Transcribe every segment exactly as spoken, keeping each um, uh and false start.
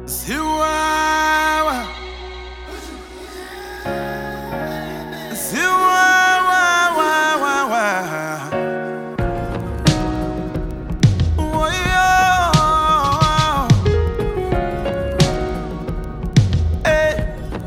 Ziwawa Ziwawa Oh yeah. Hey.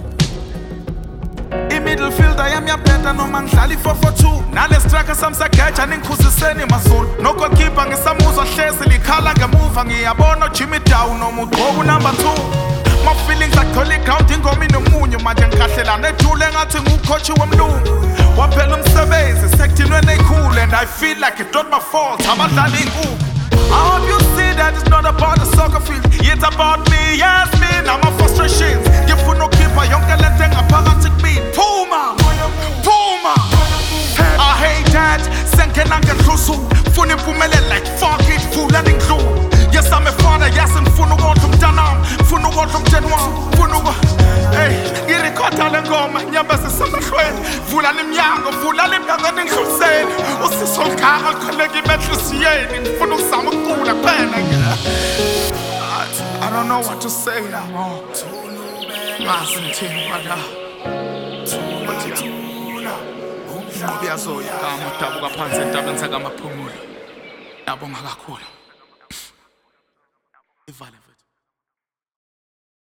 In middle field I am your better no man dlali four four two. Nale striker samsagaja ningikhuziseni mazulu. No goalkeeper ngisamuzwa hlezi likhala ngemuva ngiyabona Jimmy Down nomugqoku number two. My feelings like holy ground ingoma inomunyu manje ngikhahlelana ejule ngathi ngukhochi wemlungu. Waphela umsebenzi sekuthinwe neyikhulu and I feel like it's not my fault abadlali inkukhu. I hope you see that it's not about the soccer field. It's about me, yes me, now my frustrations. Ngifuna ukukhipha yonke lento engaphakathi kimi. Phuma, phuma. I hate that, sengena ngehlusu. Funa impumelelo like fuck it, vula ningidlula. Yes I'm a father, yes ngifuna ukondla umntanami. Ngifuna ukondla umndeni wami, ngifuna uku hey, ngirikhoda le ngoma, nyembezi semehlweni. Vula iminyango, vula iminyango ningidluliseni. Usiso ligaka likhoneka imenhliziyeni. Ngifuna ukuzama ukugula kuphela. I don't know what to say no more. Ngazi ngithini kwala. Uyazoya kama udabuka phansi entabeni sakamaphumulo. Yabonga kakhulu. Ivale.